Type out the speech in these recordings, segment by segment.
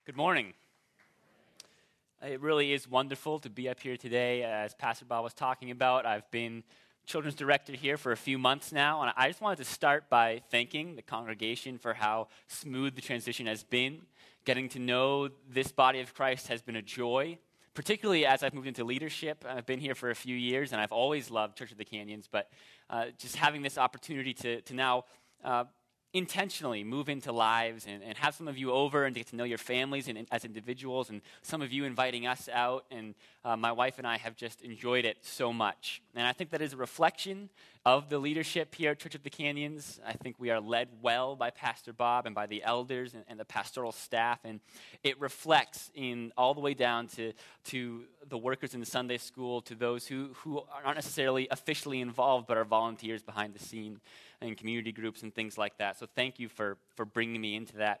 Good morning. It really is wonderful to be up here today. As Pastor Bob was talking about, I've been children's director here for a few months now, and I just wanted to start by thanking the congregation for how smooth the transition has been. Getting to know this body of Christ has been a joy, particularly as I've moved into leadership. I've been here for a few years, and I've always loved Church of the Canyons, but just having this opportunity to now intentionally move into lives and have some of you over and get to know your families and as individuals, and some of you inviting us out, and my wife and I have just enjoyed it so much. And I think that is a reflection of the leadership here at Church of the Canyons. I think we are led well by Pastor Bob and by the elders and the pastoral staff, and it reflects in all the way down to the workers in the Sunday school, to those who aren't necessarily officially involved but are volunteers behind the scene and community groups and things like that. So thank you for bringing me into that.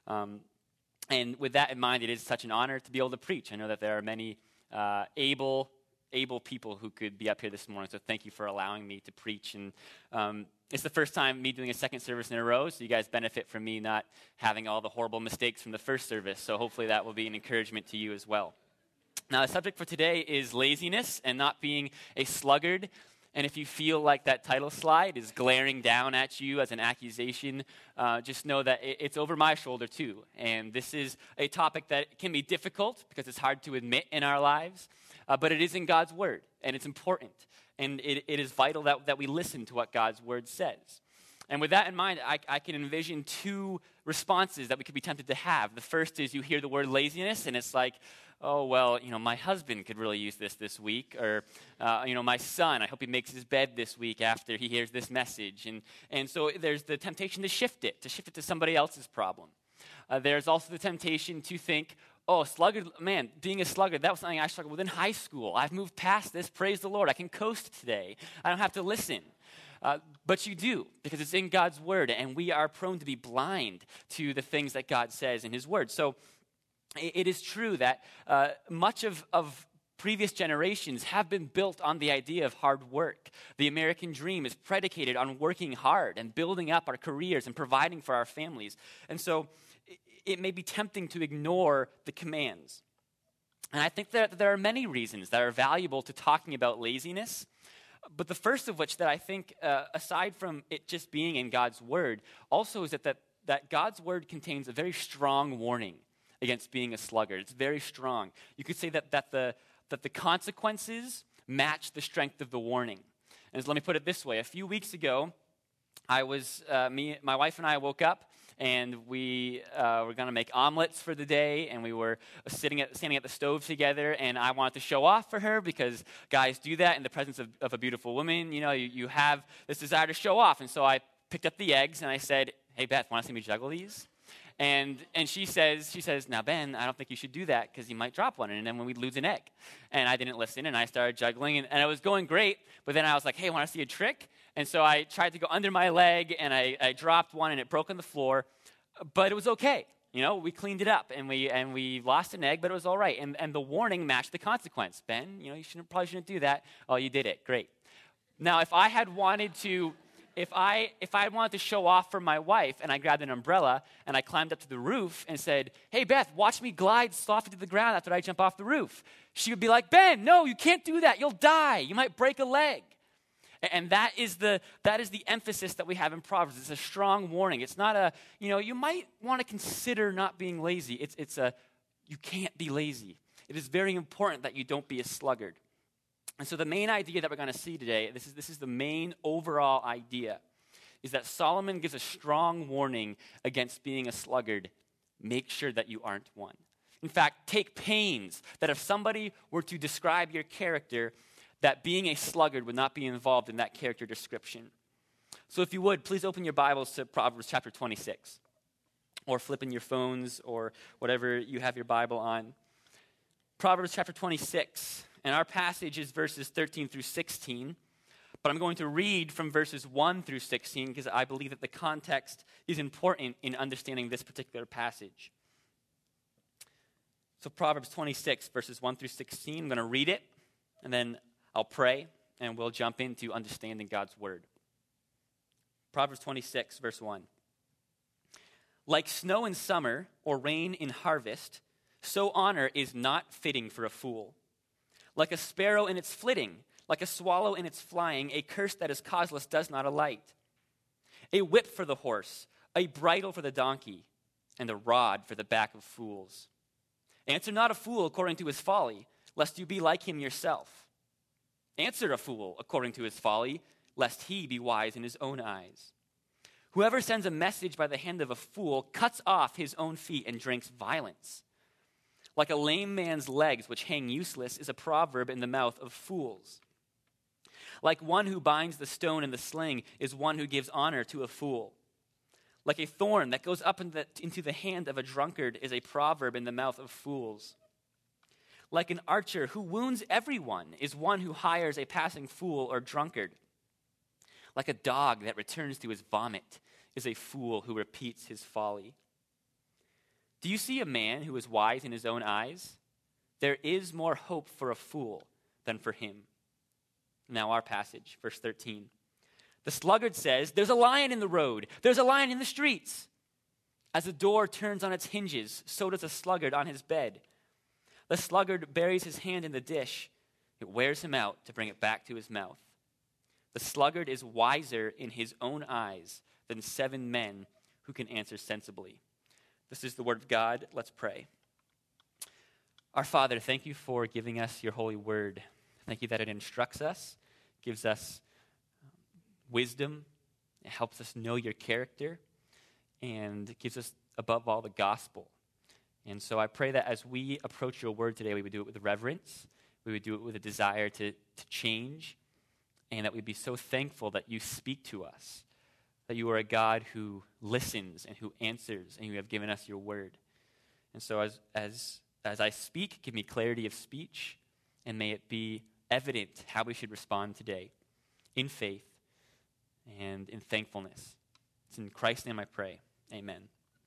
And with that in mind, it is such an honor to be able to preach. I know that there are many able people who could be up here this morning, so thank you for allowing me to preach. And it's the first time me doing a second service in a row, so you guys benefit from me not having all the horrible mistakes from the first service, so hopefully that will be an encouragement to you as well. Now, the subject for today is laziness and not being a sluggard. And if you feel like that title slide is glaring down at you as an accusation, just know that it's over my shoulder too. And this is a topic that can be difficult because it's hard to admit in our lives, but it is in God's Word, and it's important. And it is vital that we listen to what God's Word says. And with that in mind, I can envision two responses that we could be tempted to have. The first is you hear the word laziness, and it's like, oh, well, my husband could really use this week. Or, my son, I hope he makes his bed this week after he hears this message. And so there's the temptation to shift it to somebody else's problem. There's also the temptation to think, oh, sluggard, man, being a sluggard, that was something I struggled with in high school. I've moved past this, praise the Lord. I can coast today. I don't have to listen. But you do, because it's in God's Word, and we are prone to be blind to the things that God says in His Word. So it is true that much of previous generations have been built on the idea of hard work. The American dream is predicated on working hard and building up our careers and providing for our families. And so it may be tempting to ignore the commands. And I think that there are many reasons that are valuable to talking about laziness. But the first of which that I think, aside from it just being in God's Word, also is that God's Word contains a very strong warning against being a sluggard. It's very strong. You could say that the consequences match the strength of the warning. And so let me put it this way. A few weeks ago, my wife and I woke up, and we were going to make omelets for the day, and we were standing at the stove together, and I wanted to show off for her because guys do that in the presence of a beautiful woman. You have this desire to show off, and so I picked up the eggs, and I said, hey, Beth, want to see me juggle these? And she says, now, Ben, I don't think you should do that because you might drop one, and then we'd lose an egg. And I didn't listen, and I started juggling, and it was going great, but then I was like, hey, want to see a trick? And so I tried to go under my leg, and I dropped one, and it broke on the floor, but it was okay. We cleaned it up, and we lost an egg, but it was all right. And the warning matched the consequence. Ben, you probably shouldn't do that. Oh, you did it. Great. Now, if I had wanted to show off for my wife, and I grabbed an umbrella and I climbed up to the roof and said, hey, Beth, watch me glide softly to the ground after I jump off the roof, she would be like, Ben, no, you can't do that. You'll die. You might break a leg. And that is the emphasis that we have in Proverbs. It's a strong warning. It's not you might want to consider not being lazy. You can't be lazy. It is very important that you don't be a sluggard. And so the main idea that we're going to see today, this is the main overall idea, is that Solomon gives a strong warning against being a sluggard. Make sure that you aren't one. In fact, take pains that if somebody were to describe your character, that being a sluggard would not be involved in that character description. So if you would, please open your Bibles to Proverbs chapter 26, or flip in your phones, or whatever you have your Bible on. Proverbs chapter 26. And our passage is verses 13 through 16, but I'm going to read from verses 1 through 16 because I believe that the context is important in understanding this particular passage. So Proverbs 26, verses 1 through 16, I'm going to read it, and then I'll pray, and we'll jump into understanding God's Word. Proverbs 26, verse 1. Like snow in summer or rain in harvest, so honor is not fitting for a fool. Like a sparrow in its flitting, like a swallow in its flying, a curse that is causeless does not alight. A whip for the horse, a bridle for the donkey, and a rod for the back of fools. Answer not a fool according to his folly, lest you be like him yourself. Answer a fool according to his folly, lest he be wise in his own eyes. Whoever sends a message by the hand of a fool cuts off his own feet and drinks violence. Like a lame man's legs, which hang useless, is a proverb in the mouth of fools. Like one who binds the stone in the sling is one who gives honor to a fool. Like a thorn that goes up into the hand of a drunkard is a proverb in the mouth of fools. Like an archer who wounds everyone is one who hires a passing fool or drunkard. Like a dog that returns to his vomit is a fool who repeats his folly. Do you see a man who is wise in his own eyes? There is more hope for a fool than for him. Now our passage, verse 13. The sluggard says, there's a lion in the road. There's a lion in the streets. As a door turns on its hinges, so does a sluggard on his bed. The sluggard buries his hand in the dish. It wears him out to bring it back to his mouth. The sluggard is wiser in his own eyes than 7 men who can answer sensibly. This is the word of God. Let's pray. Our Father, thank you for giving us your holy word. Thank you that it instructs us, gives us wisdom, it helps us know your character, and it gives us, above all, the gospel. And so I pray that as we approach your word today, we would do it with reverence, we would do it with a desire to change, and that we'd be so thankful that you speak to us, that you are a God who listens and who answers, and you have given us your word. And so as I speak, give me clarity of speech, and may it be evident how we should respond today in faith and in thankfulness. It's in Christ's name I pray. Amen.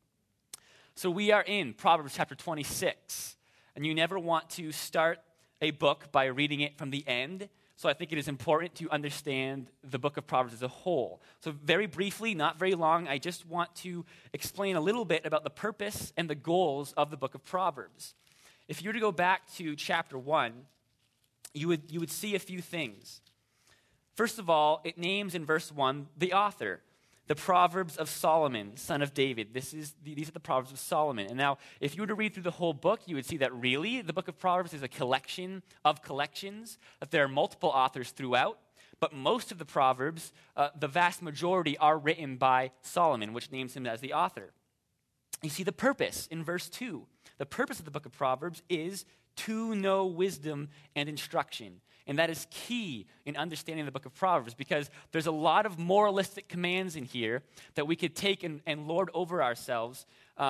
So we are in Proverbs chapter 26, and you never want to start a book by reading it from the end. So I think it is important to understand the book of Proverbs as a whole. So very briefly, not very long, I just want to explain a little bit about the purpose and the goals of the book of Proverbs. If you were to go back to chapter 1, you would see a few things. First of all, it names in verse 1 the author, the Proverbs of Solomon, son of David. These are the Proverbs of Solomon. And now, if you were to read through the whole book, you would see that really the book of Proverbs is a collection of collections, that there are multiple authors throughout, but most of the Proverbs, the vast majority, are written by Solomon, which names him as the author. You see the purpose in verse 2. The purpose of the book of Proverbs is to know wisdom and instruction. And that is key in understanding the book of Proverbs, because there's a lot of moralistic commands in here that we could take and lord over ourselves.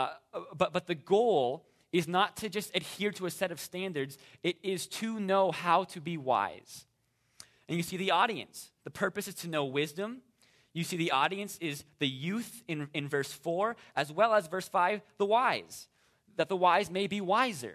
But the goal is not to just adhere to a set of standards. It is to know how to be wise. And you see the audience. The purpose is to know wisdom. You see the audience is the youth in verse 4, as well as verse 5, the wise, that the wise may be wiser.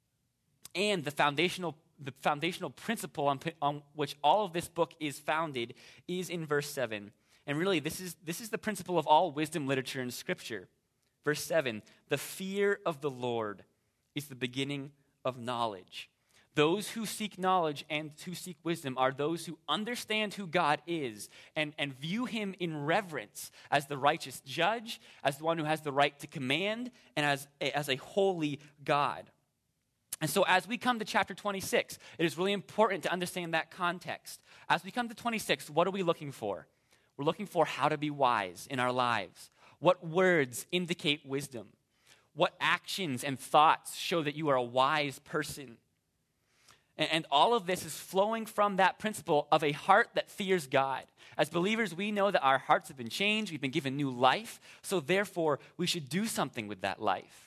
And the foundational principle on which all of this book is founded is in verse 7. And really, this is the principle of all wisdom literature in Scripture. Verse 7, the fear of the Lord is the beginning of knowledge. Those who seek knowledge and who seek wisdom are those who understand who God is and view him in reverence as the righteous judge, as the one who has the right to command, and as a holy God. And so as we come to chapter 26, it is really important to understand that context. As we come to 26, what are we looking for? We're looking for how to be wise in our lives. What words indicate wisdom? What actions and thoughts show that you are a wise person? And all of this is flowing from that principle of a heart that fears God. As believers, we know that our hearts have been changed. We've been given new life. So therefore, we should do something with that life.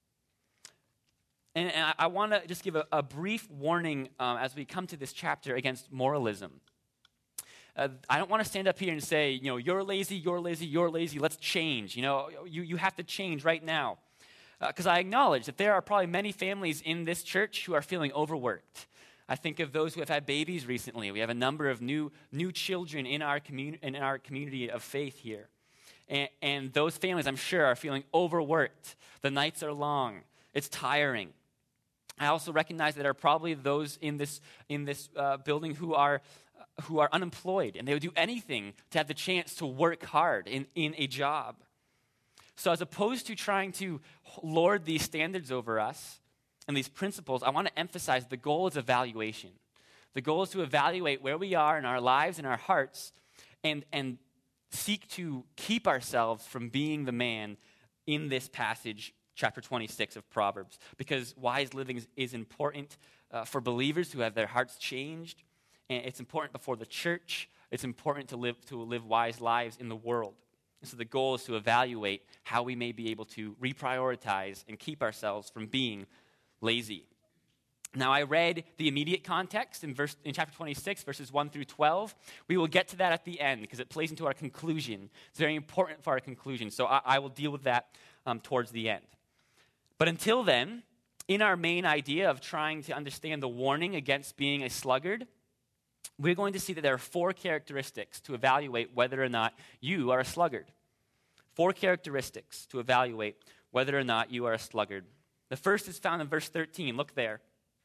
And I want to just give a brief warning as we come to this chapter against moralism. I don't want to stand up here and say, you're lazy, you're lazy, you're lazy, let's change. You have to change right now. Because I acknowledge that there are probably many families in this church who are feeling overworked. I think of those who have had babies recently. We have a number of new children in our community of faith here. And those families, I'm sure, are feeling overworked. The nights are long. It's tiring. I also recognize that there are probably those in this building who are unemployed, and they would do anything to have the chance to work hard in a job. So as opposed to trying to lord these standards over us and these principles, I want to emphasize the goal is evaluation. The goal is to evaluate where we are in our lives and our hearts and seek to keep ourselves from being the man in this passage, chapter 26 of Proverbs, because wise living is important for believers who have their hearts changed, and it's important before the church. It's important to live wise lives in the world. And so the goal is to evaluate how we may be able to reprioritize and keep ourselves from being lazy. Now, I read the immediate context in chapter 26, verses 1 through 12. We will get to that at the end because it plays into our conclusion. It's very important for our conclusion, so I will deal with that towards the end. But until then, in our main idea of trying to understand the warning against being a sluggard, we're going to see that there are 4 characteristics to evaluate whether or not you are a sluggard. 4 characteristics to evaluate whether or not you are a sluggard. The first is found in verse 13. Look there.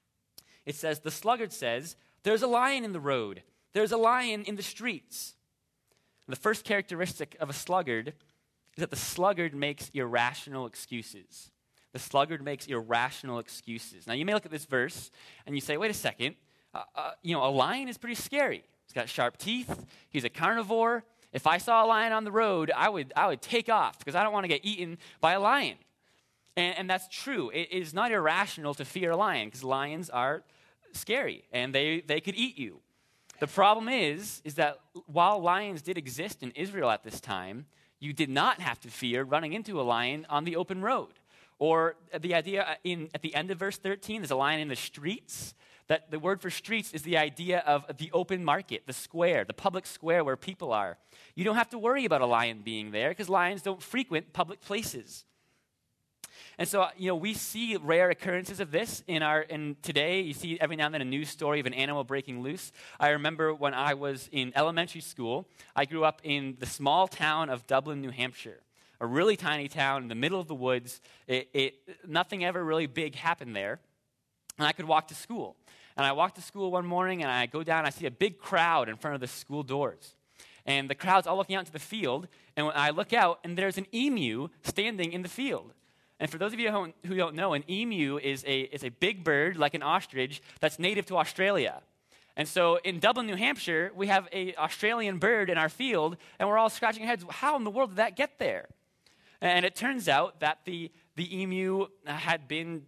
It says, the sluggard says, there's a lion in the road. There's a lion in the streets. The first characteristic of a sluggard is that the sluggard makes irrational excuses. The sluggard makes irrational excuses. Now, you may look at this verse and you say, wait a second. A lion is pretty scary. He's got sharp teeth. He's a carnivore. If I saw a lion on the road, I would take off because I don't want to get eaten by a lion. And that's true. It is not irrational to fear a lion because lions are scary and they could eat you. The problem is that while lions did exist in Israel at this time, you did not have to fear running into a lion on the open road. Or the idea at the end of verse 13, there's a lion in the streets. That the word for streets is the idea of the open market, the square, the public square where people are. You don't have to worry about a lion being there because lions don't frequent public places. And so, we see rare occurrences of this in today. You see every now and then a news story of an animal breaking loose. I remember when I was in elementary school, I grew up in the small town of Dublin, New Hampshire, a really tiny town in the middle of the woods. Nothing ever really big happened there, and I could walk to school. And I walked to school one morning, and I go down, and I see a big crowd in front of the school doors. And the crowd's all looking out into the field, and when I look out, and there's an emu standing in the field. And for those of you who don't know, an emu is a big bird, like an ostrich, that's native to Australia. And so in Dublin, New Hampshire, we have an Australian bird in our field, and we're all scratching our heads, how in the world did that get there? And it turns out that the emu had been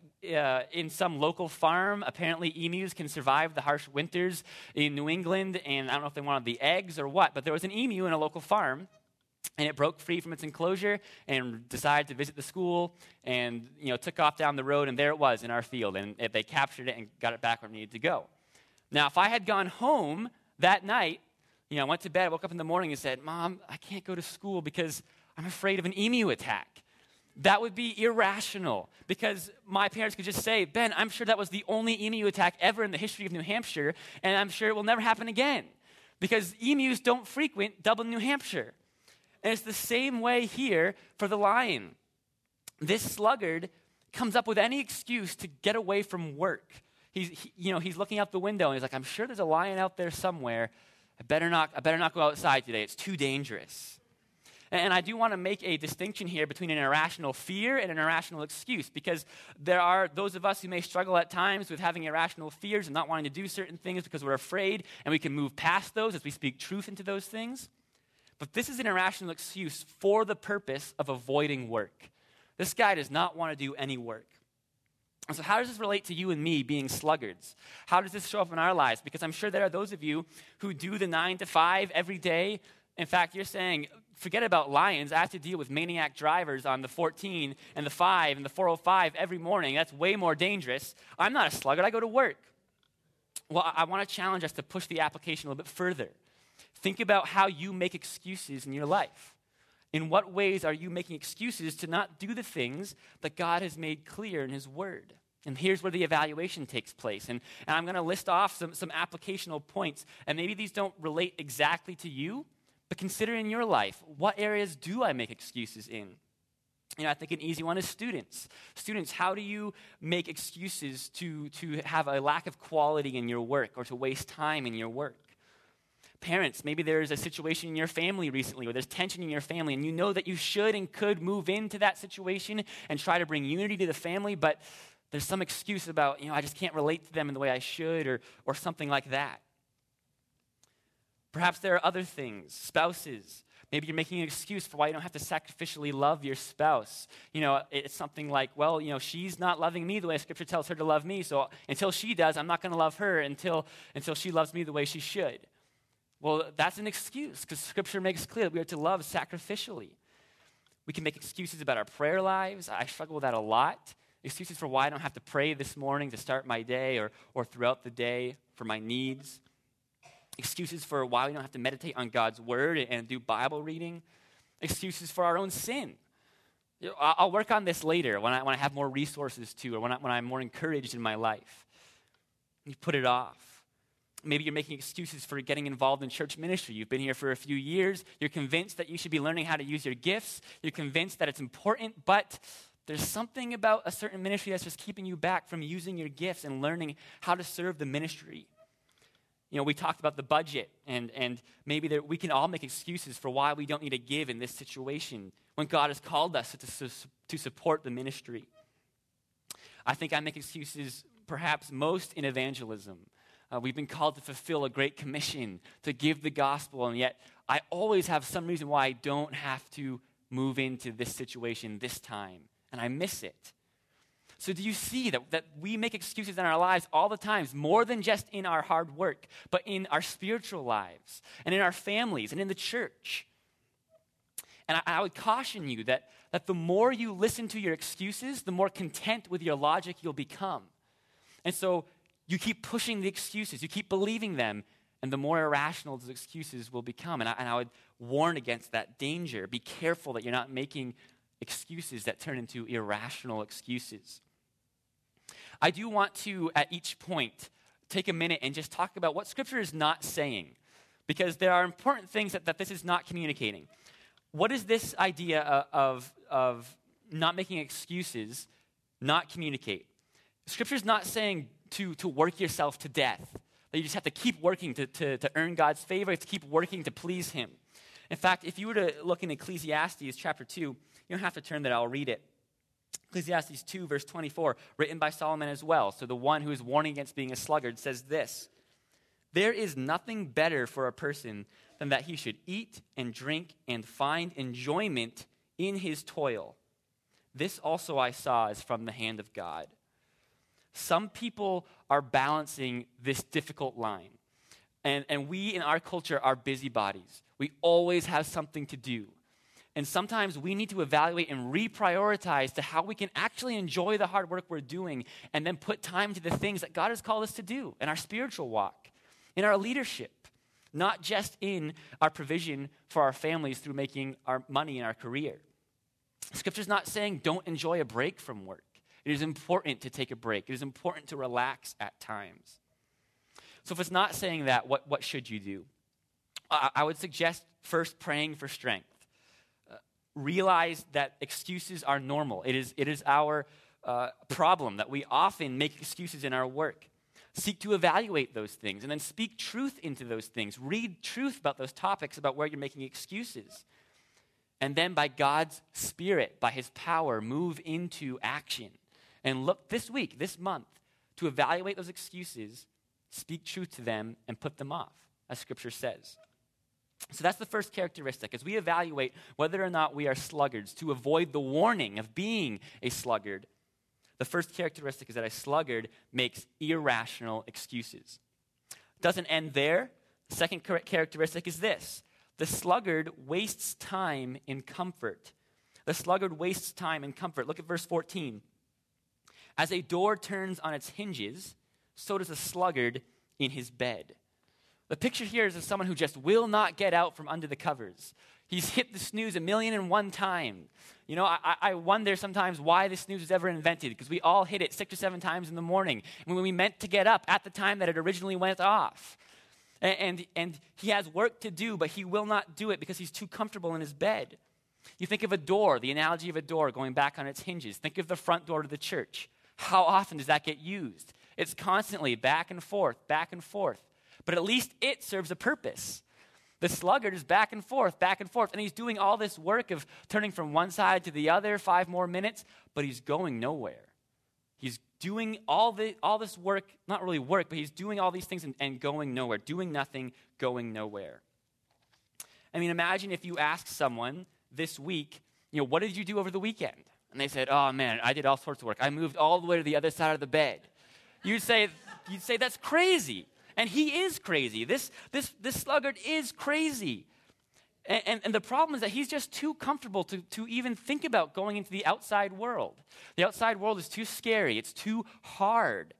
in some local farm. Apparently, emus can survive the harsh winters in New England, and I don't know if they wanted the eggs or what, but there was an emu in a local farm, and it broke free from its enclosure and decided to visit the school and took off down the road, and there it was in our field, and they captured it and got it back where it needed to go. Now, if I had gone home that night, I went to bed, I woke up in the morning and said, Mom, I can't go to school because I'm afraid of an emu attack. That would be irrational because my parents could just say, Ben, I'm sure that was the only emu attack ever in the history of New Hampshire, and I'm sure it will never happen again because emus don't frequent Dublin, New Hampshire. And it's the same way here for the lion. This sluggard comes up with any excuse to get away from work. He's looking out the window and he's like, I'm sure there's a lion out there somewhere. I better not go outside today. It's too dangerous. And I do want to make a distinction here between an irrational fear and an irrational excuse, because there are those of us who may struggle at times with having irrational fears and not wanting to do certain things because we're afraid, and we can move past those as we speak truth into those things. But this is an irrational excuse for the purpose of avoiding work. This guy does not want to do any work. And so how does this relate to you and me being sluggards? How does this show up in our lives? Because I'm sure there are those of you who do the 9 to 5 every day. In fact, you're saying, forget about lions. I have to deal with maniac drivers on the 14 and the 5 and the 405 every morning. That's way more dangerous. I'm not a sluggard. I go to work. Well, I want to challenge us to push the application a little bit further. Think about how you make excuses in your life. In what ways are you making excuses to not do the things that God has made clear in his word? And here's where the evaluation takes place. And I'm going to list off some applicational points. And maybe these don't relate exactly to you, But consider in your life, what areas do I make excuses in? I think an easy one is students. Students, how do you make excuses to have a lack of quality in your work or to waste time in your work? Parents, maybe there's a situation in your family recently or there's tension in your family and you know that you should and could move into that situation and try to bring unity to the family, but there's some excuse about, I just can't relate to them in the way I should or something like that. Perhaps there are other things, spouses. Maybe you're making an excuse for why you don't have to sacrificially love your spouse. It's something like, she's not loving me the way Scripture tells her to love me, so until she does, I'm not going to love her until she loves me the way she should. Well, that's an excuse because Scripture makes clear that we are to love sacrificially. We can make excuses about our prayer lives. I struggle with that a lot. Excuses for why I don't have to pray this morning to start my day or throughout the day for my needs. Excuses for why we don't have to meditate on God's word and do Bible reading. Excuses for our own sin. I'll work on this later when I have more resources to or when I'm more encouraged in my life. You put it off. Maybe you're making excuses for getting involved in church ministry. You've been here for a few years. You're convinced that you should be learning how to use your gifts. You're convinced that it's important, but there's something about a certain ministry that's just keeping you back from using your gifts and learning how to serve the ministry. We talked about the budget, and maybe we can all make excuses for why we don't need to give in this situation when God has called us to support the ministry. I think I make excuses perhaps most in evangelism. We've been called to fulfill a great commission, to give the gospel, and yet I always have some reason why I don't have to move into this situation this time, and I miss it. So do you see that we make excuses in our lives all the time, more than just in our hard work, but in our spiritual lives, and in our families, and in the church? And I would caution you that the more you listen to your excuses, the more content with your logic you'll become. And so you keep pushing the excuses, you keep believing them, and the more irrational those excuses will become. And I would warn against that danger. Be careful that you're not making excuses that turn into irrational excuses. I do want to, at each point, take a minute and just talk about what Scripture is not saying, because there are important things that this is not communicating. What is this idea of not making excuses not communicate? Scripture is not saying to work yourself to death, that you just have to keep working to earn God's favor, to keep working to please Him. In fact, if you were to look in Ecclesiastes chapter 2, you don't have to turn there, I'll read it. Ecclesiastes 2, verse 24, written by Solomon as well. So the one who is warning against being a sluggard says this: "There is nothing better for a person than that he should eat and drink and find enjoyment in his toil. This also I saw is from the hand of God." Some people are balancing this difficult line. And we in our culture are busybodies. We always have something to do. And sometimes we need to evaluate and reprioritize to how we can actually enjoy the hard work we're doing and then put time to the things that God has called us to do in our spiritual walk, in our leadership, not just in our provision for our families through making our money in our career. Scripture's not saying don't enjoy a break from work. It is important to take a break. It is important to relax at times. So if it's not saying that, what should you do? I would suggest first praying for strength. Realize that excuses are normal. It is our problem that we often make excuses in our work. Seek to evaluate those things and then speak truth into those things. Read truth about those topics about where you're making excuses. And then by God's Spirit, by His power, move into action. And look this week, this month, to evaluate those excuses, speak truth to them, and put them off, as Scripture says. So that's the first characteristic. As we evaluate whether or not we are sluggards, to avoid the warning of being a sluggard, the first characteristic is that a sluggard makes irrational excuses. It doesn't end there. The second characteristic is this: the sluggard wastes time in comfort. The sluggard wastes time in comfort. Look at verse 14. "As a door turns on its hinges, so does a sluggard in his bed." The picture here is of someone who just will not get out from under the covers. He's hit the snooze 1,000,001 times. I wonder sometimes why the snooze was ever invented, because we all hit it 6 or 7 times in the morning when we meant to get up at the time that it originally went off. And he has work to do, but he will not do it because he's too comfortable in his bed. You think of a door, the analogy of a door going back on its hinges. Think of the front door to the church. How often does that get used? It's constantly back and forth, but at least it serves a purpose. The sluggard is back and forth, and he's doing all this work of turning from one side to the other, 5 more minutes, but he's going nowhere. He's doing all this work, not really work, but he's doing all these things and going nowhere, doing nothing, going nowhere. I mean, imagine if you asked someone this week, what did you do over the weekend? And they said, oh man, I did all sorts of work. I moved all the way to the other side of the bed. You'd say that's crazy. And he is crazy. This sluggard is crazy. And the problem is that he's just too comfortable to even think about going into the outside world. The outside world is too scary. It's too hard.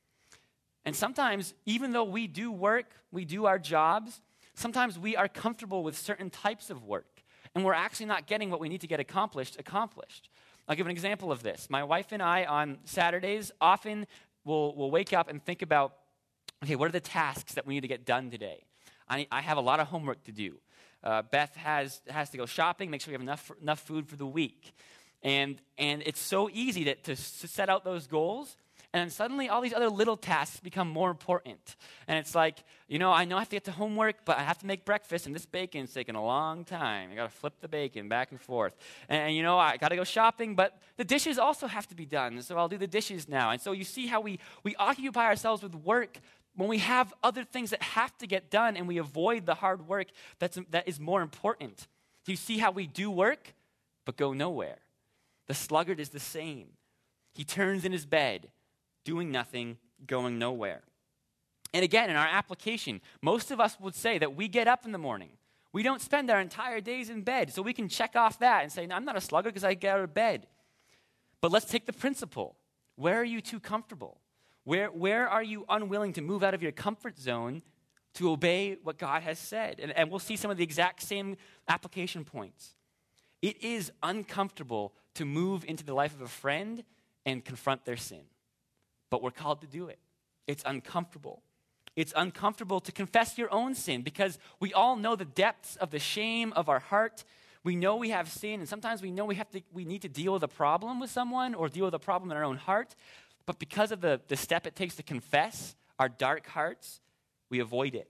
And sometimes, even though we do work, we do our jobs, sometimes we are comfortable with certain types of work. And we're actually not getting what we need to get accomplished. I'll give an example of this. My wife and I on Saturdays often will wake up and think about, okay, what are the tasks that we need to get done today? I have a lot of homework to do. Beth has to go shopping, make sure we have enough food for the week. And it's so easy to set out those goals, and then suddenly all these other little tasks become more important. And it's like, I know I have to get to homework, but I have to make breakfast, and this bacon's taking a long time. I got to flip the bacon back and forth. And I got to go shopping, but the dishes also have to be done, so I'll do the dishes now. And so you see how we occupy ourselves with work when we have other things that have to get done, and we avoid the hard work that is more important. Do you see how we do work, but go nowhere? The sluggard is the same. He turns in his bed, doing nothing, going nowhere. And again, in our application, most of us would say that we get up in the morning. We don't spend our entire days in bed, so we can check off that and say, no, I'm not a sluggard because I get out of bed. But let's take the principle. Where are you too comfortable? Where are you unwilling to move out of your comfort zone to obey what God has said? And we'll see some of the exact same application points. It is uncomfortable to move into the life of a friend and confront their sin. But we're called to do it. It's uncomfortable. It's uncomfortable to confess your own sin because we all know the depths of the shame of our heart. We know we have sin, and sometimes we know we need to deal with a problem with someone or deal with a problem in our own heart. But because of the step it takes to confess our dark hearts, we avoid it.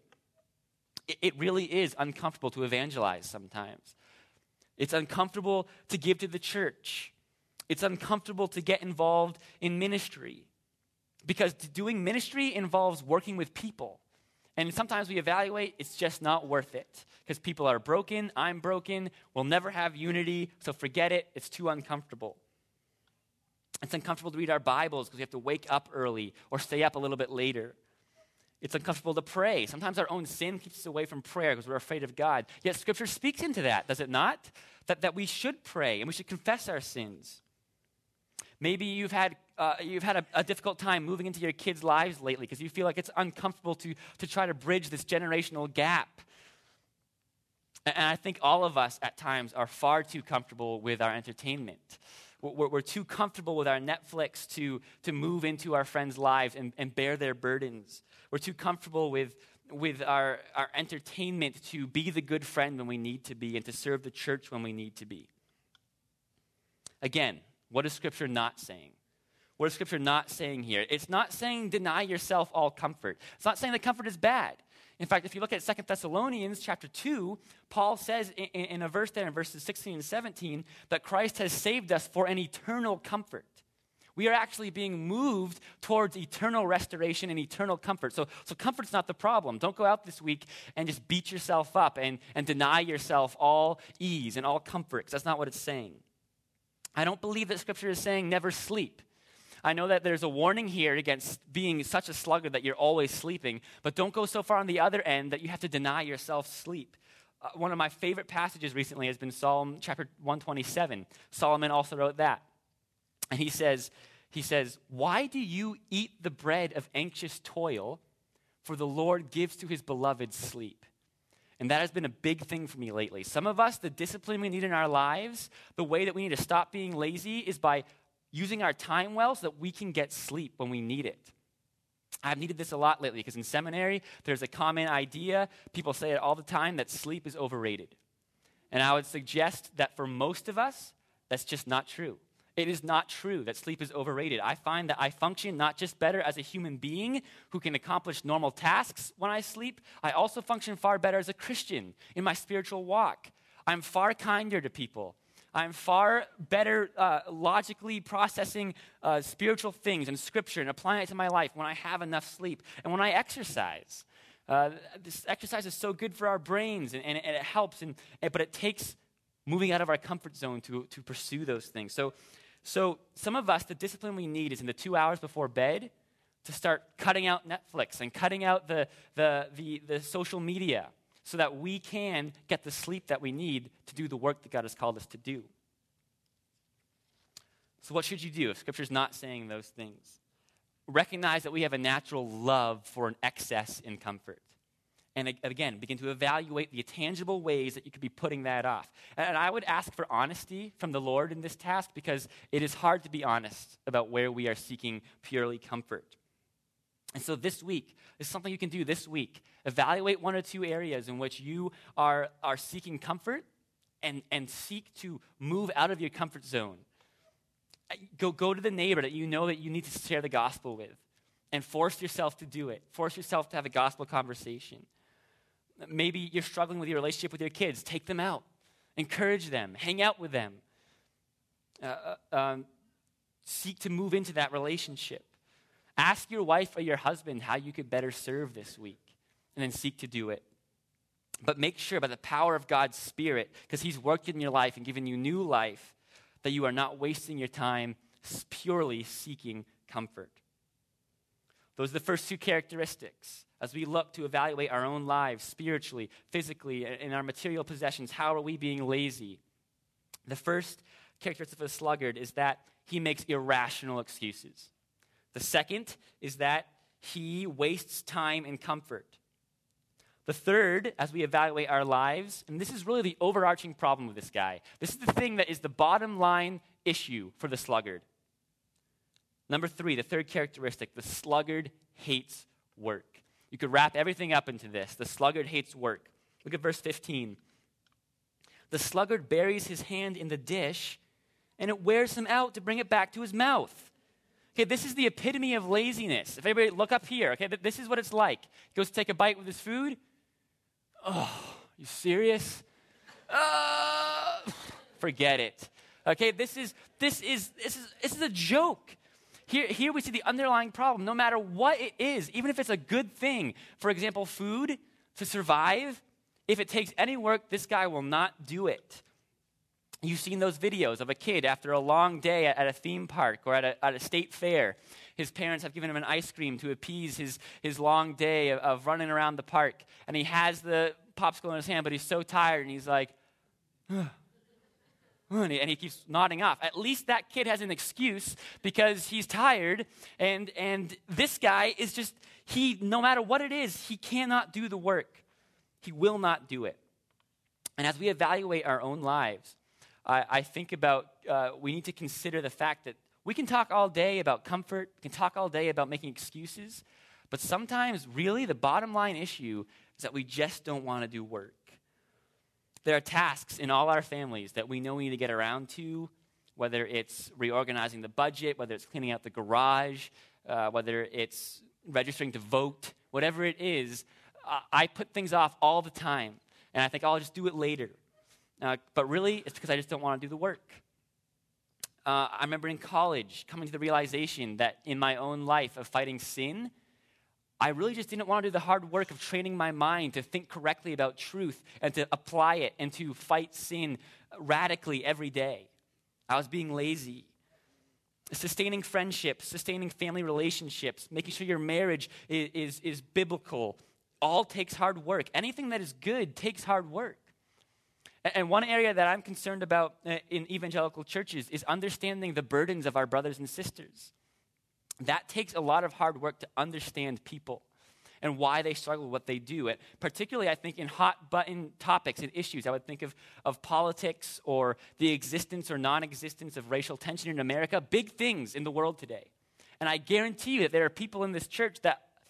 It really is uncomfortable to evangelize sometimes. It's uncomfortable to give to the church. It's uncomfortable to get involved in ministry. Because doing ministry involves working with people. And sometimes we evaluate, it's just not worth it. Because people are broken, I'm broken, we'll never have unity, so forget it, it's too uncomfortable. It's uncomfortable to read our Bibles because we have to wake up early or stay up a little bit later. It's uncomfortable to pray. Sometimes our own sin keeps us away from prayer because we're afraid of God. Yet Scripture speaks into that, does it not? That we should pray and we should confess our sins. Maybe you've had a difficult time moving into your kids' lives lately because you feel like it's uncomfortable to try to bridge this generational gap. And I think all of us at times are far too comfortable with our entertainment. We're too comfortable with our Netflix to move into our friends' lives and bear their burdens. We're too comfortable with our entertainment to be the good friend when we need to be and to serve the church when we need to be. Again, what is Scripture not saying? What is Scripture not saying here? It's not saying deny yourself all comfort. It's not saying that comfort is bad. In fact, if you look at 2 Thessalonians chapter 2, Paul says in a verse there in verses 16 and 17 that Christ has saved us for an eternal comfort. We are actually being moved towards eternal restoration and eternal comfort. So comfort's not the problem. Don't go out this week and just beat yourself up and deny yourself all ease and all comfort, because that's not what it's saying. I don't believe that Scripture is saying never sleep. I know that there's a warning here against being such a sluggard that you're always sleeping, but don't go so far on the other end that you have to deny yourself sleep. One of my favorite passages recently has been Psalm chapter 127. Solomon also wrote that. And he says, "Why do you eat the bread of anxious toil? For the Lord gives to his beloved sleep." And that has been a big thing for me lately. Some of us, the discipline we need in our lives, the way that we need to stop being lazy is by using our time well so that we can get sleep when we need it. I've needed this a lot lately because in seminary, there's a common idea, people say it all the time, that sleep is overrated. And I would suggest that for most of us, that's just not true. It is not true that sleep is overrated. I find that I function not just better as a human being who can accomplish normal tasks when I sleep, I also function far better as a Christian in my spiritual walk. I'm far kinder to people. I'm far better logically processing spiritual things and scripture and applying it to my life when I have enough sleep and when I exercise. This exercise is so good for our brains and it helps, but it takes moving out of our comfort zone to pursue those things. So some of us, the discipline we need is in the 2 hours before bed to start cutting out Netflix and cutting out the social media so that we can get the sleep that we need to do the work that God has called us to do. So what should you do if Scripture's not saying those things? Recognize that we have a natural love for an excess in comfort. And again, begin to evaluate the tangible ways that you could be putting that off. And I would ask for honesty from the Lord in this task because it is hard to be honest about where we are seeking purely comfort. And so this week, this is something you can do this week. Evaluate 1 or 2 areas in which you are seeking comfort and seek to move out of your comfort zone. Go to the neighbor that you know that you need to share the gospel with and force yourself to do it. Force yourself to have a gospel conversation. Maybe you're struggling with your relationship with your kids. Take them out. Encourage them. Hang out with them. Seek to move into that relationship. Ask your wife or your husband how you could better serve this week, and then seek to do it. But make sure by the power of God's Spirit, because He's worked in your life and given you new life, that you are not wasting your time purely seeking comfort. Those are the first 2 characteristics. As we look to evaluate our own lives spiritually, physically, in our material possessions, how are we being lazy? The first characteristic of a sluggard is that he makes irrational excuses. The second is that he wastes time in comfort. The third, as we evaluate our lives, and this is really the overarching problem with this guy. This is the thing that is the bottom line issue for the sluggard. Number 3, the third characteristic, the sluggard hates work. You could wrap everything up into this. The sluggard hates work. Look at verse 15. The sluggard buries his hand in the dish, and it wears him out to bring it back to his mouth. Okay, this is the epitome of laziness. If everybody look up here, okay, this is what it's like. He goes to take a bite with his food. Oh, you serious? Forget it. Okay, this is a joke. Here we see the underlying problem. No matter what it is, even if it's a good thing, for example, food to survive, if it takes any work, this guy will not do it. You've seen those videos of a kid after a long day at a theme park or at a state fair. His parents have given him an ice cream to appease his long day of running around the park. And he has the popsicle in his hand, but he's so tired, and he's like, and he keeps nodding off. At least that kid has an excuse because he's tired, and this guy is just, no matter what it is, he cannot do the work. He will not do it. And as we evaluate our own lives, I think about, we need to consider the fact that we can talk all day about comfort, we can talk all day about making excuses, but sometimes really the bottom line issue is that we just don't want to do work. There are tasks in all our families that we know we need to get around to, whether it's reorganizing the budget, whether it's cleaning out the garage, whether it's registering to vote, whatever it is. I put things off all the time, and I think I'll just do it later. But really, it's because I just don't want to do the work. I remember in college coming to the realization that in my own life of fighting sin, I really just didn't want to do the hard work of training my mind to think correctly about truth and to apply it and to fight sin radically every day. I was being lazy. Sustaining friendships, sustaining family relationships, making sure your marriage is biblical, all takes hard work. Anything that is good takes hard work. And one area that I'm concerned about in evangelical churches is understanding the burdens of our brothers and sisters. That takes a lot of hard work to understand people and why they struggle with what they do. And particularly, I think, in hot-button topics and issues. I would think of politics or the existence or non-existence of racial tension in America, big things in the world today. And I guarantee you that there are people in this church that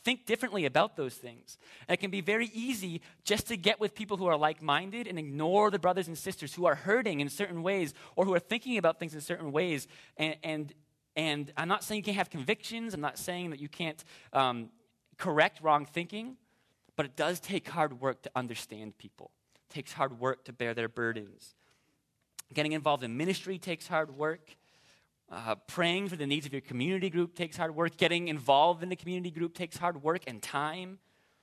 think differently about those things. And it can be very easy just to get with people who are like-minded and ignore the brothers and sisters who are hurting in certain ways or who are thinking about things in certain ways. And I'm not saying you can't have convictions. I'm not saying that you can't correct wrong thinking. But it does take hard work to understand people. It takes hard work to bear their burdens. Getting involved in ministry takes hard work. Praying for the needs of your community group takes hard work. Getting involved in the community group takes hard work and time.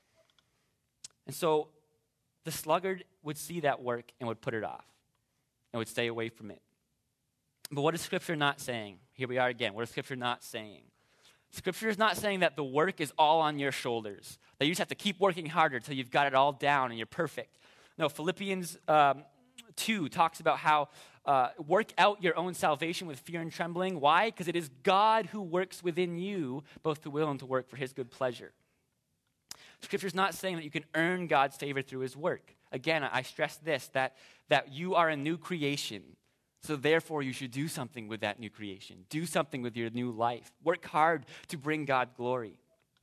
And so the sluggard would see that work and would put it off and would stay away from it. But what is Scripture not saying? Here we are again. What is Scripture not saying? Scripture is not saying that the work is all on your shoulders, that you just have to keep working harder until you've got it all down and you're perfect. No, Philippians 2 talks about how work out your own salvation with fear and trembling. Why? Because it is God who works within you, both to will and to work for his good pleasure. Scripture is not saying that you can earn God's favor through his work. Again, I stress this, that you are a new creation. So therefore, you should do something with that new creation. Do something with your new life. Work hard to bring God glory.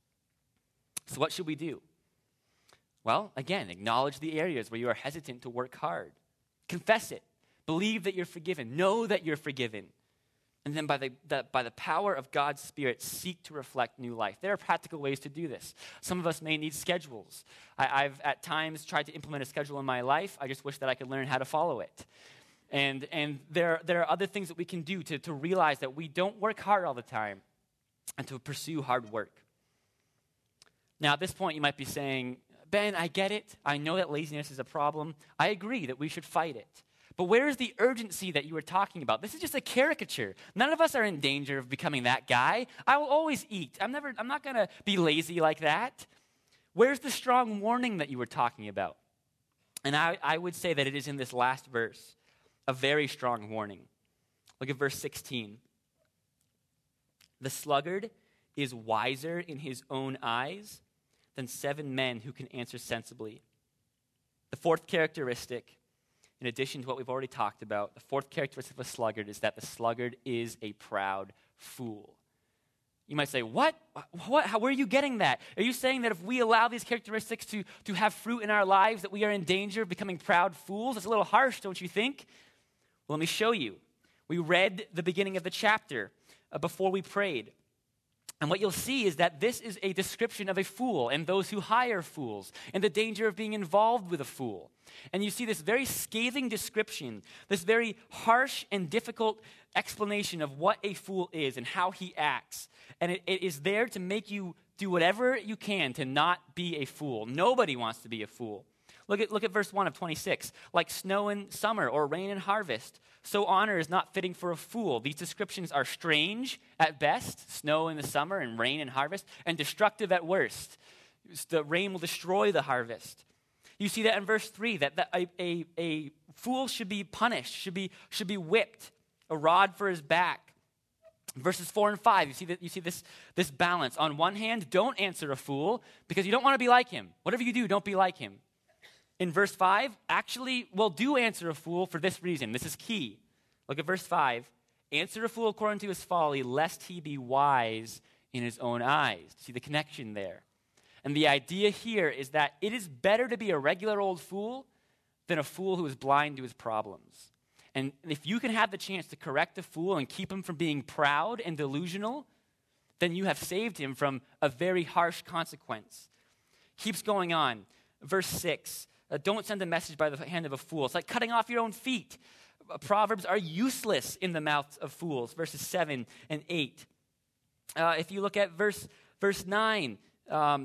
So what should we do? Well, again, acknowledge the areas where you are hesitant to work hard. Confess it. Believe that you're forgiven. Know that you're forgiven. And then by the power of God's Spirit, seek to reflect new life. There are practical ways to do this. Some of us may need schedules. I've at times tried to implement a schedule in my life. I just wish that I could learn how to follow it. And there are other things that we can do to realize that we don't work hard all the time and to pursue hard work. Now, at this point, you might be saying, Ben, I get it. I know that laziness is a problem. I agree that we should fight it. But where is the urgency that you were talking about? This is just a caricature. None of us are in danger of becoming that guy. I will always eat. I'm not going to be lazy like that. Where's the strong warning that you were talking about? And I would say that it is in this last verse. A very strong warning. Look at verse 16. The sluggard is wiser in his own eyes than 7 men who can answer sensibly. The fourth characteristic, in addition to what we've already talked about, the fourth characteristic of a sluggard is that the sluggard is a proud fool. You might say, what? Where are you getting that? Are you saying that if we allow these characteristics to have fruit in our lives, that we are in danger of becoming proud fools? It's a little harsh, don't you think? Well, let me show you. We read the beginning of the chapter before we prayed. And what you'll see is that this is a description of a fool and those who hire fools and the danger of being involved with a fool. And you see this very scathing description, this very harsh and difficult explanation of what a fool is and how he acts. And it is there to make you do whatever you can to not be a fool. Nobody wants to be a fool. Look at verse 1 of 26. Like snow in summer or rain in harvest, so honor is not fitting for a fool. These descriptions are strange at best, snow in the summer and rain in harvest, and destructive at worst. The rain will destroy the harvest. You see that in verse 3, that a fool should be punished, should be whipped, a rod for his back. Verses 4 and 5, you see this balance. On one hand, don't answer a fool because you don't want to be like him. Whatever you do, don't be like him. In verse 5, actually, do answer a fool for this reason. This is key. Look at verse 5. Answer a fool according to his folly, lest he be wise in his own eyes. See the connection there. And the idea here is that it is better to be a regular old fool than a fool who is blind to his problems. And if you can have the chance to correct a fool and keep him from being proud and delusional, then you have saved him from a very harsh consequence. Keeps going on. Verse 6. Don't send a message by the hand of a fool. It's like cutting off your own feet. Proverbs are useless in the mouths of fools, verses 7 and 8. If you look at verse 9, a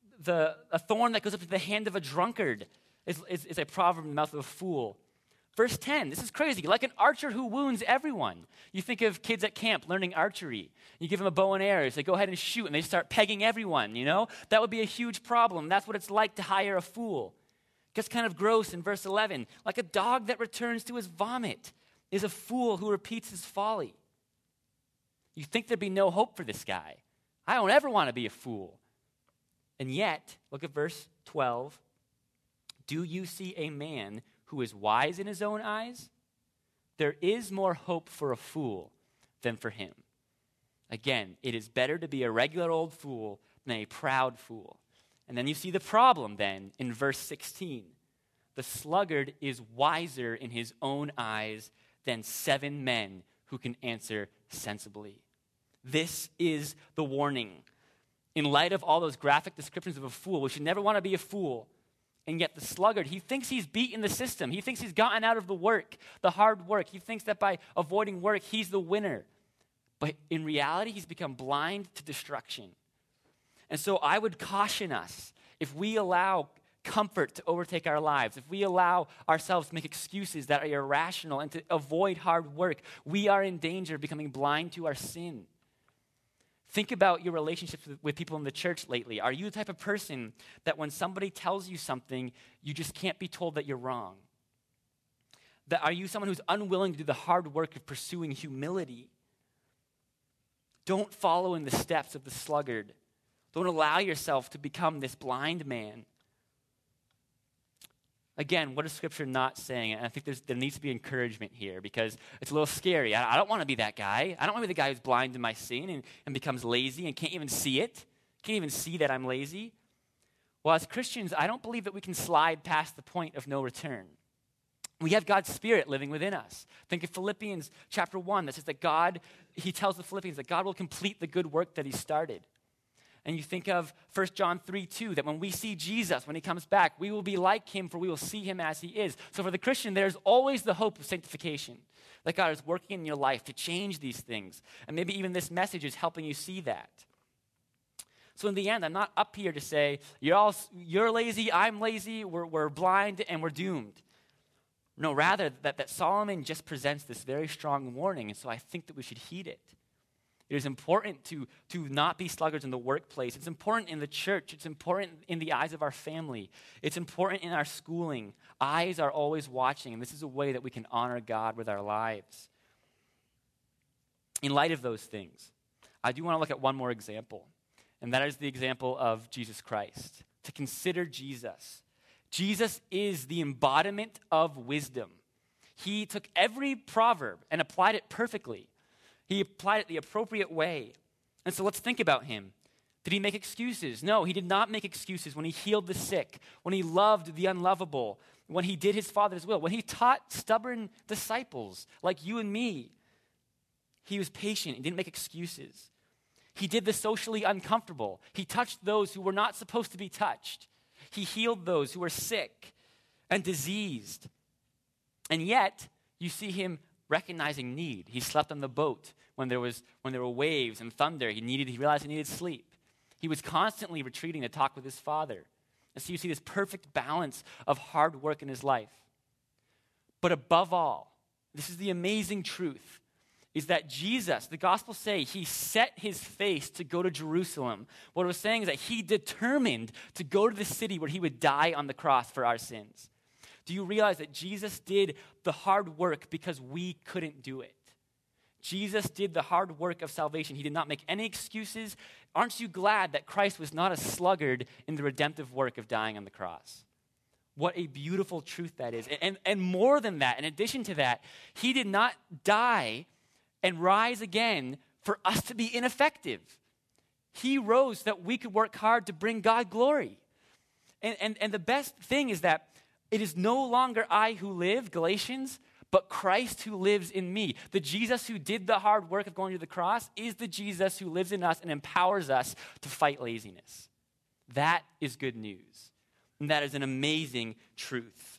thorn that goes up to the hand of a drunkard is a proverb in the mouth of a fool. Verse 10, this is crazy. Like an archer who wounds everyone. You think of kids at camp learning archery. You give them a bow and arrows. They go ahead and shoot, and they start pegging everyone, That would be a huge problem. That's what it's like to hire a fool. Gets kind of gross in verse 11. Like a dog that returns to his vomit is a fool who repeats his folly. You think there'd be no hope for this guy. I don't ever want to be a fool. And yet, look at verse 12. Do you see a man who is wise in his own eyes? There is more hope for a fool than for him. Again, it is better to be a regular old fool than a proud fool. And then you see the problem then in verse 16. The sluggard is wiser in his own eyes than 7 men who can answer sensibly. This is the warning. In light of all those graphic descriptions of a fool, we should never want to be a fool. And yet the sluggard, he thinks he's beaten the system. He thinks he's gotten out of the work, the hard work. He thinks that by avoiding work, he's the winner. But in reality, he's become blind to destruction. And so I would caution us, if we allow comfort to overtake our lives, if we allow ourselves to make excuses that are irrational and to avoid hard work, we are in danger of becoming blind to our sin. Think about your relationships with people in the church lately. Are you the type of person that when somebody tells you something, you just can't be told that you're wrong? Are you someone who's unwilling to do the hard work of pursuing humility? Don't follow in the steps of the sluggard. Don't allow yourself to become this blind man. Again, what is Scripture not saying? And I think there needs to be encouragement here because it's a little scary. I don't want to be that guy. I don't want to be the guy who's blind to my sin and becomes lazy and can't even see it. Can't even see that I'm lazy. Well, as Christians, I don't believe that we can slide past the point of no return. We have God's Spirit living within us. Think of Philippians chapter 1 that says that God, he tells the Philippians that God will complete the good work that he started. And you think of 1 John 3:2, that when we see Jesus, when he comes back, we will be like him, for we will see him as he is. So for the Christian, there's always the hope of sanctification, that God is working in your life to change these things. And maybe even this message is helping you see that. So in the end, I'm not up here to say, you're lazy, I'm lazy, we're blind, and we're doomed. No, rather, that Solomon just presents this very strong warning, and so I think that we should heed it. It is important to not be sluggards in the workplace. It's important in the church. It's important in the eyes of our family. It's important in our schooling. Eyes are always watching, and this is a way that we can honor God with our lives. In light of those things, I do want to look at one more example, and that is the example of Jesus Christ. To consider Jesus. Jesus is the embodiment of wisdom. He took every proverb and applied it perfectly. He applied it the appropriate way. And so let's think about him. Did he make excuses? No, he did not make excuses when he healed the sick, when he loved the unlovable, when he did his Father's will, when he taught stubborn disciples like you and me. He was patient. He didn't make excuses. He did the socially uncomfortable. He touched those who were not supposed to be touched. He healed those who were sick and diseased. And yet, you see him recognizing need. He slept on the boat when there were waves and thunder. He realized he needed sleep. He was constantly retreating to talk with his Father. And so you see this perfect balance of hard work in his life. But above all, this is the amazing truth, is that Jesus, the Gospels say, he set his face to go to Jerusalem. What it was saying is that he determined to go to the city where he would die on the cross for our sins. Do you realize that Jesus did the hard work because we couldn't do it? Jesus did the hard work of salvation. He did not make any excuses. Aren't you glad that Christ was not a sluggard in the redemptive work of dying on the cross? What a beautiful truth that is. And more than that, in addition to that, he did not die and rise again for us to be ineffective. He rose so that we could work hard to bring God glory. And the best thing is that it is no longer I who live, Galatians, but Christ who lives in me. The Jesus who did the hard work of going to the cross is the Jesus who lives in us and empowers us to fight laziness. That is good news. And that is an amazing truth.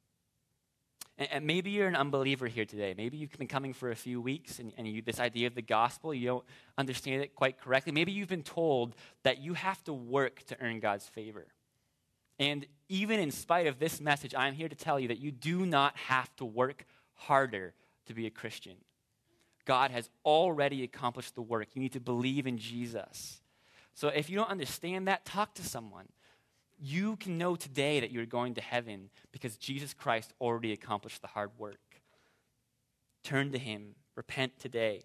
And maybe you're an unbeliever here today. Maybe you've been coming for a few weeks and this idea of the gospel, you don't understand it quite correctly. Maybe you've been told that you have to work to earn God's favor. And even in spite of this message, I'm here to tell you that you do not have to work harder to be a Christian. God has already accomplished the work. You need to believe in Jesus. So if you don't understand that, talk to someone. You can know today that you're going to heaven because Jesus Christ already accomplished the hard work. Turn to him. Repent today.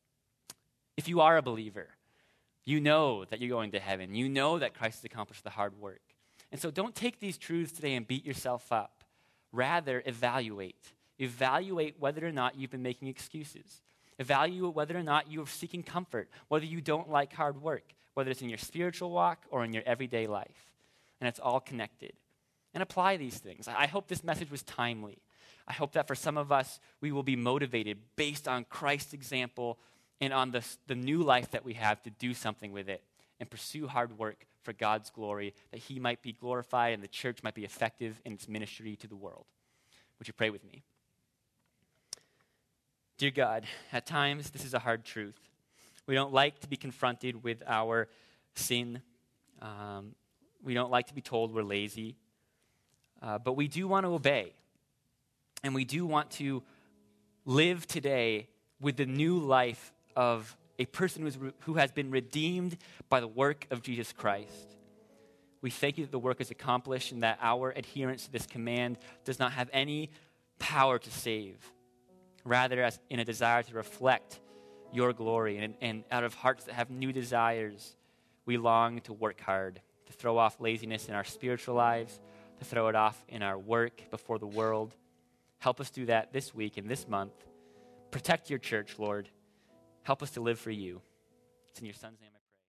If you are a believer, you know that you're going to heaven. You know that Christ has accomplished the hard work. And so don't take these truths today and beat yourself up. Rather, evaluate. Evaluate whether or not you've been making excuses. Evaluate whether or not you're seeking comfort, whether you don't like hard work, whether it's in your spiritual walk or in your everyday life. And it's all connected. And apply these things. I hope this message was timely. I hope that for some of us, we will be motivated based on Christ's example and on the new life that we have to do something with it and pursue hard work for God's glory, that he might be glorified and the church might be effective in its ministry to the world. Would you pray with me? Dear God, at times this is a hard truth. We don't like to be confronted with our sin. We don't like to be told we're lazy. But we do want to obey. And we do want to live today with the new life of a person who has been redeemed by the work of Jesus Christ. We thank you that the work is accomplished and that our adherence to this command does not have any power to save. Rather, as in a desire to reflect your glory, and out of hearts that have new desires, we long to work hard, to throw off laziness in our spiritual lives, to throw it off in our work before the world. Help us do that this week and this month. Protect your church, Lord. Help us to live for you. It's in your Son's name I pray.